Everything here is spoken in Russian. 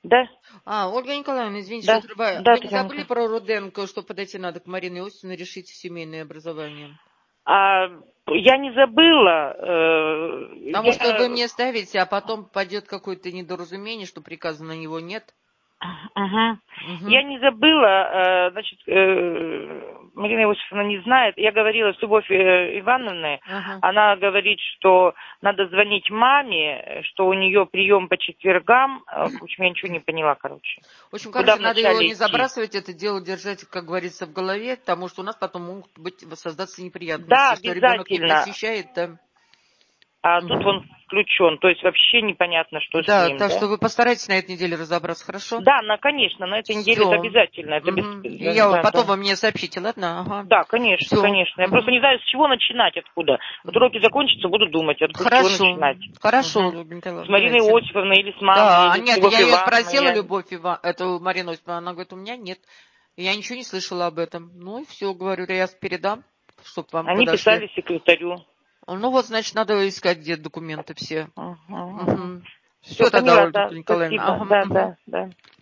Да, Ольга Николаевна, извините, что да, отрываю. да, Вы не Татьяна забыли Михайловна. про Руденко, что подойти надо к Марине Иосифовне, решить семейное образование? Я не забыла. Потому что вы мне ставите, а потом пойдет какое-то недоразумение, что приказа на него нет. Ага. Угу. Я не забыла, значит, Марина Иосифовна не знает. Я говорила с Любовью Ивановной. Ага. Она говорит, что надо звонить маме, что у нее прием по четвергам. В общем, я ничего не поняла, короче. В общем, Куда короче, надо его вначале не идти? забрасывать, это дело держать, как говорится, в голове, потому что у нас потом могут создаться Да, неприятности, что ребенок не обязательно. посещает, да. А тут он включен. То есть вообще непонятно, что с Да, ним, так да? что вы постарайтесь на этой неделе разобраться, хорошо? Да, конечно, на этой неделе это Все. обязательно. Это И я вот да, потом да. вы мне сообщите, ладно? Ага. Да, конечно, Все. конечно. Я просто не знаю, с чего начинать, откуда. Вот уроки закончатся, буду думать, с чего Хорошо. начинать. Хорошо, Угу. Любовь С Николаевна, Мариной давайте. Иосифовной, или с мамой, Да, или с нет, я Любовью ее Ивановной. спросила, эту Марину Осиповну, она говорит, у меня нет. Я ничего не слышала об этом. Ну и все, говорю, я передам, чтобы вам Они подошли. писали секретарю. Ну вот, значит, надо искать где документы все. Угу. Угу. Все, Все тогда, поняла, Ольга да, Николаевна. спасибо. Ага, Да, угу. да, да.